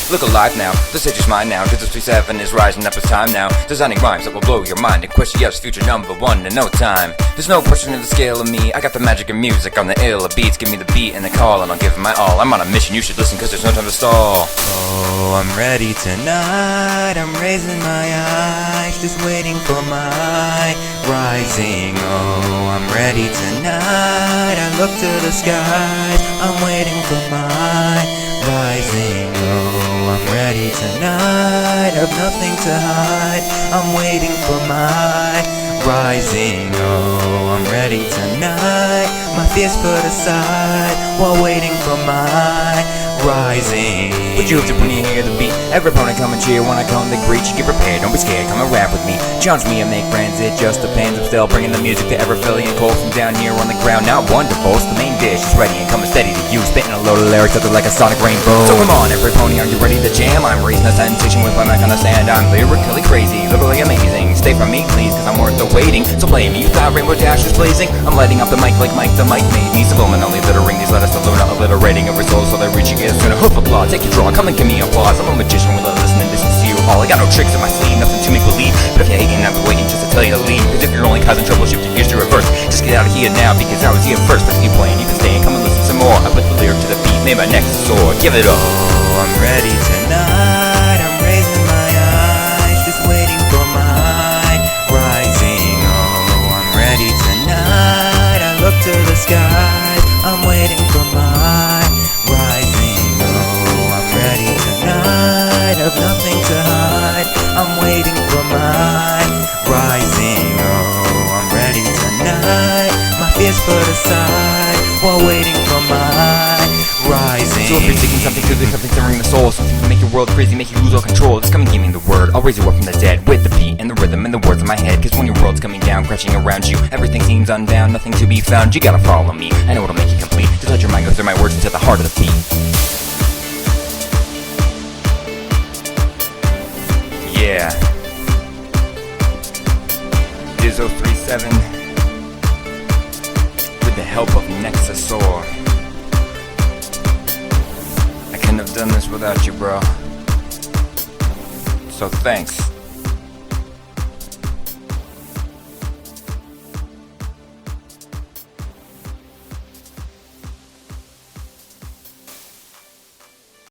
Look alive now, the stage is mine now. 237 is rising up, it's time now. Designing rhymes that will blow your mind and question yes, future #1 in no time. There's no question in the scale of me. I got the magic of music on the ill of beats. Give me the beat and the call and I'll give it my all. I'm on a mission, you should listen cause there's no time to stall. Oh, I'm ready tonight, I'm raising my eyes, just waiting for my rising. Oh, I'm ready tonight, I look to the skies, I'm waiting for my rising. Oh, I'm ready tonight, I've nothing to hide, I'm waiting for my rising. Oh, I'm ready tonight, my fears put aside, while waiting for my rising. Would you have to when you hear the beat? Every opponent come and cheer when I come to greet you. Get prepared, don't be scared, come and rap with me. Challenge me and make friends, it just depends. I'm still bringing the music to ever Philly and cold from down here on the ground. Not wonderful, it's the main dish is ready and coming steady to you. Spitting a load of lyrics that are like a sonic rainbow. So come on, every pony, are you ready to jam? I'm raising a sensation with my mic on the stand. I'm lyrically crazy, literally amazing. Stay from me, please, cause I'm worth the waiting. So play me, you thought Rainbow Dash is blazing. I'm lighting up the mic like Mike the Mic made me. Subliminally littering these letters to Luna, obliterating every soul so they're reaching it sooner. Hoof applause, take your draw, come and give me applause. I'm a magician with a listening distance to you all. I got no tricks in my sleeve, nothing to make believe. But if you're hating, I'll be waiting just to tell you to leave. Cause if you're only causing trouble, shift your gears to reverse. Just get out of here now because I was here first. But keep playing, you can stay and come and listen some more. I put the lyric to the beat, made my neck soar. Give it all. Oh, I'm ready tonight, I'm raising my eyes, just waiting for my rising. Oh, I'm ready tonight, I look to the skies, I'm waiting for my rising. Oh, I'm ready tonight, I've nothing to hide, I'm waiting for my rising. Oh, I'm ready tonight, my fears put aside, while waiting for my rising. So if you're seeking something good, there's something stirring the soul. Something to make your world crazy, make you lose all control. Just come and give me the word, I'll raise you up from the dead. With the beat and the rhythm and the words in my head. Cause when your world's coming down, crashing around you, everything seems unbound, nothing to be found. You gotta follow me, I know what'll make you complete. Just let your mind go through my words into the heart of the beat. Yeah, Dizzo 37 with the help of Nexusaur. I couldn't have done this without you, bro. So thanks.